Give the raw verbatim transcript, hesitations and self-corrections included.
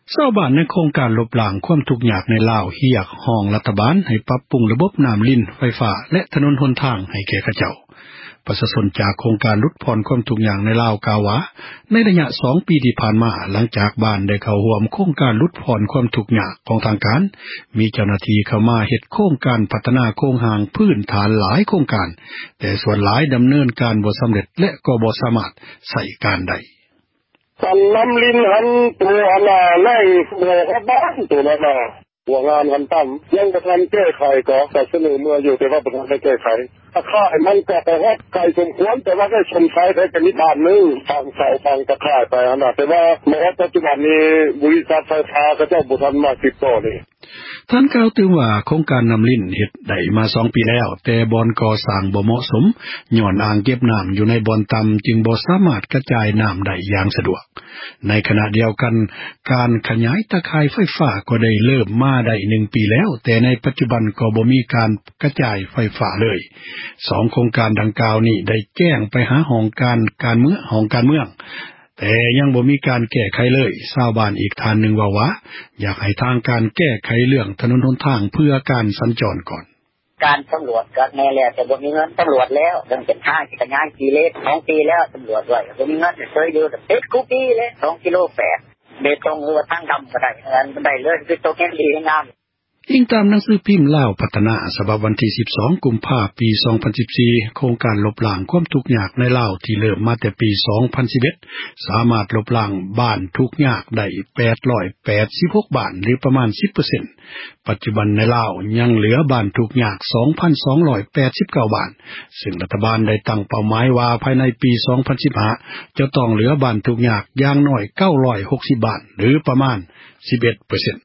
ชาวบ้านในโครงการลบล้างความทุกข์ยากในลาวเรียกร้องรัฐบาลให้ปรับปรุงระบบน้ำลิ้นไฟฟ้าและถนนหนทางให้แก่เขาเจ้าประชาชนจากโครงการลดผ่อนความทุกข์ยากในลาวกล่าวว่าในระยะสองปีที่ผ่านมาหลังจากบ้านได้เข้าร่วมโครงการลดผ่อนความทุกข์ยากของทางการมีเจ้าหน้าที่เข้ามาเฮ็ดโครงการพัฒนาโครงหางพื้นฐานหลายโครงการแต่ส่วนหลายดำเนินการบ่สำเร็จและก็บ่สามารถใช้การได้สันน้ำลิ้นหันตัวน่ะในหมู่บ้านตัวนั้นน่ะหัวงานหันตั้มยังบ่ทันแก้ไขก็แต่เสนอเมื่ออยู่แต่ว่าบ่ทันได้แก้ไขถ้าค่ายมันก็ไปฮอดไกลสมควรแต่ว่าได้ชมใช้ได้เป็นนิทานนึงทางเสาฟังตะค่ายไปหั่นน่ะแต่ว่าในปัจจุบันนี้บริษัทไฟฟ้าก็เจ้าบ่ทันมาติดต่อนี่ท่านกล่าวถึงว่าโครงการน้ำลิ้นเฮ็ดได้มาสองปีแล้วแต่บ่อนก่อสร้างบ่เหมาะสมย้อนอ่างเก็บน้ำอยู่ในบ่อนต่ำจึงบ่สามารถกระจายน้ำได้อย่างสะดวกในขณะเดียวกันการขยายตะข่ายไฟฟ้าก็ได้เริ่มมาได้หนึ่งปีแล้วแต่ในปัจจุบันก็บ่มีการกระจายไฟฟ้าเลยสองโครงการดังกล่าวนี้ได้แจ้งไปหาห้องการการเมืองห้องการเมืองแต่ยังบ่มีการแก้ไขเลยชาวบ้านอีกท่านหนึ่งว่าว่าอยากให้ทางการแก้ไขเรื่องถนนหนทางเพื่อการสัญจรก่อนการตำรวจก็แน่แล้วแต่บ่มีเงินตำรวจแล้วเรื่องเส้นทางที่ขยายกี่เลนสองปีแล้วตำรวจด้วยบ่มีเงินเคยอยู่แต่ติดคุกปีเลยสองกิโลแปดเบตงหรือว่าทางดำก็ได้อันได้เลยคือตกแห่งดีงามอิงตามหนังสือพิมพ์ลาวพัฒนาฉบับวันที่สิบสองกุมภาพันธ์ปีสองพันสิบสี่โครงการลบล้างความทุกข์ยากในลาวที่เริ่มมาแต่ปีสองพันสิบเอ็ดสามารถลบล้างบ้านทุกข์ยากได้แปดร้อยแปดสิบหกบ้านหรือประมาณ สิบเปอร์เซ็นต์ ปัจจุบันในลาวยังเหลือบ้านทุกข์ยาก สองพันสองร้อยแปดสิบเก้าบ้านซึ่งรัฐบาลได้ตั้งเป้าหมายว่าภายในปีสองพันสิบห้าจะต้องเหลือบ้านทุกข์ยากอย่างน้อยเก้าร้อยหกสิบบ้านหรือประมาณ สิบเอ็ดเปอร์เซ็นต์